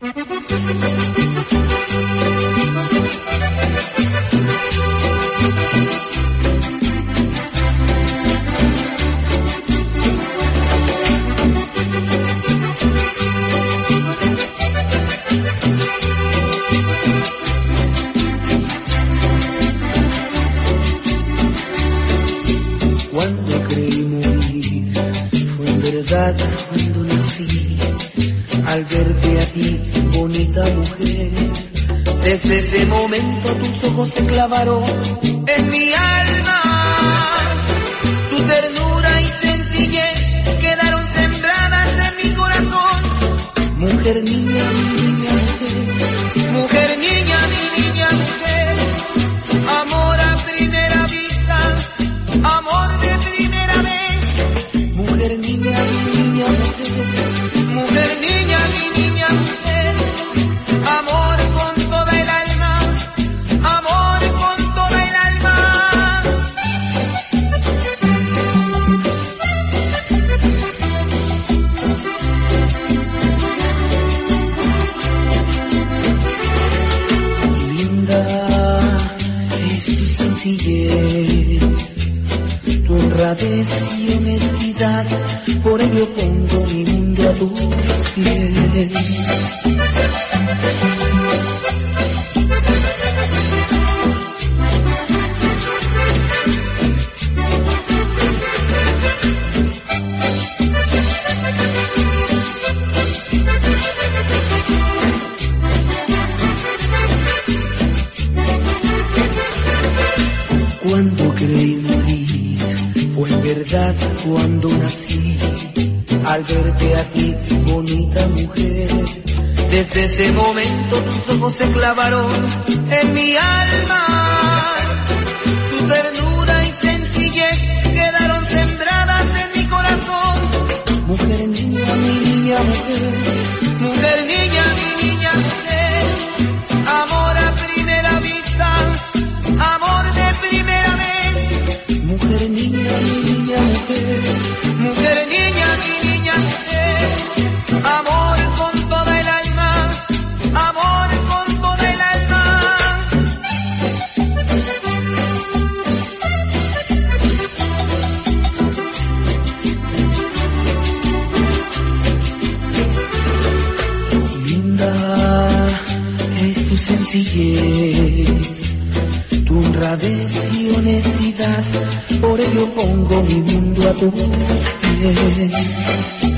Cuando creí morir, fue en verdad cuando nací, al verte a ti, bonita mujer. Desde ese momento tus ojos se clavaron en mi alma, tu ternura y sencillez quedaron sembradas en mi corazón. Mujer, niña, mi niña, mujer, mujer, niña, mi niña, mujer, amor a primera vista, amor de primera vez. Mujer, niña, mi niña, mujer, mujer, niña, mi niña, mujer, amor con toda el alma, amor con toda el alma. Linda es tu sencillez, tu honradez y honestidad, por ello pongo mi mundo a tus pies. Cuando creí morir, fue en verdad cuando nací, al verte a ti, bonita mujer. Desde ese momento tus ojos se clavaron en mi alma, tu ternura y sencillez quedaron sembradas en mi corazón. Mujer, niña, mi niña, mujer, mujer, niña, mi niña, mujer, amor a primera vista, amor de primera vez. Mujer, niña, mi niña, mujer, mujer, niña, mi niña, mujer, amor con toda el alma, amor con toda el alma. Linda es tu sencillez, tu honradez y honestidad, por ello pongo mi mundo a tus pies.